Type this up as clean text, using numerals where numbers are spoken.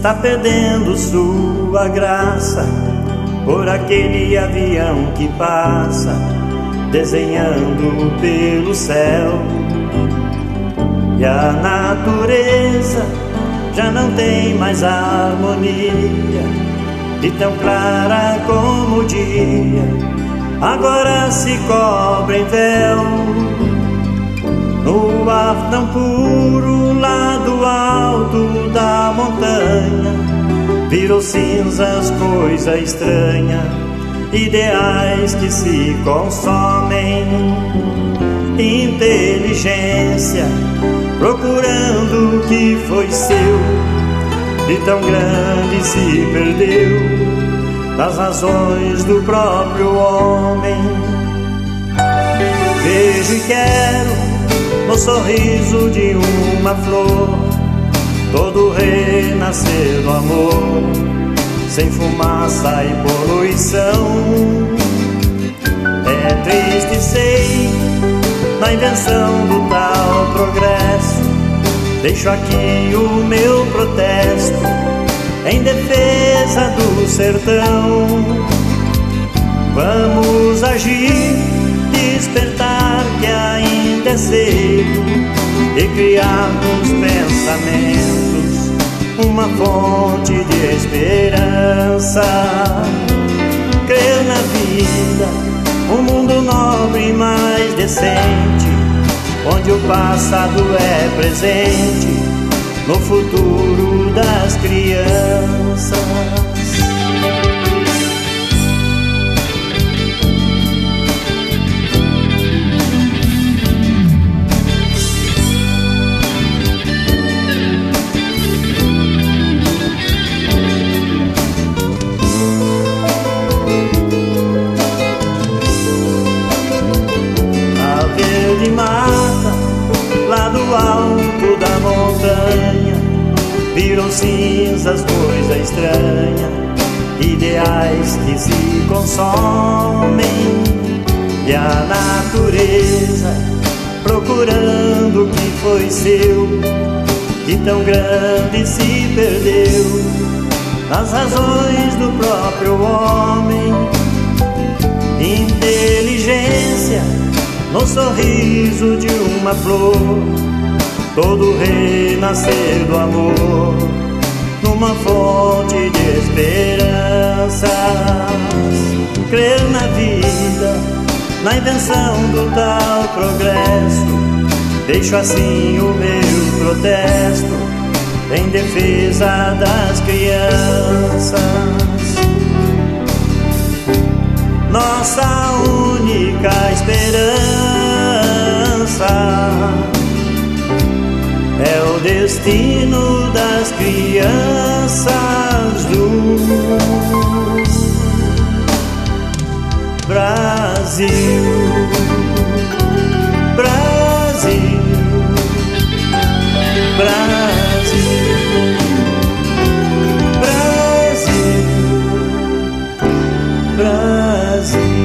está perdendo sua graça por aquele avião que passa desenhando pelo céu. E a natureza já não tem mais harmonia, e tão clara como o dia agora se cobre em véu. No ar tão puro lá do alto da montanha virou cinzas, coisa estranha, ideais que se consomem. Inteligência procurando o que foi seu, e tão grande se perdeu das razões do próprio homem. Vejo e quero no sorriso de uma flor todo renascer do amor, sem fumaça e poluição. É triste, sei, na invenção do tal progresso. Deixo aqui o meu protesto em defesa do sertão. Vamos agir, despertar que ainda é cedo, e criar nos pensamentos uma fonte de esperança. Crer na vida, um mundo nobre e mais decente, onde o passado é presente no futuro das crianças. De mata, lá do alto da montanha, viram cinzas, coisa estranha, ideais que se consomem. E a natureza procurando o que foi seu, que tão grande se perdeu nas razões do próprio homem. Inteligência no sorriso de uma flor, todo renascer do amor, numa fonte de esperanças. Crer na vida, na invenção do tal progresso. Deixo assim o meu protesto em defesa das crianças. Nossa única esperança é o destino das crianças do Brasil. Brasil, Brasil, Brasil, Brasil.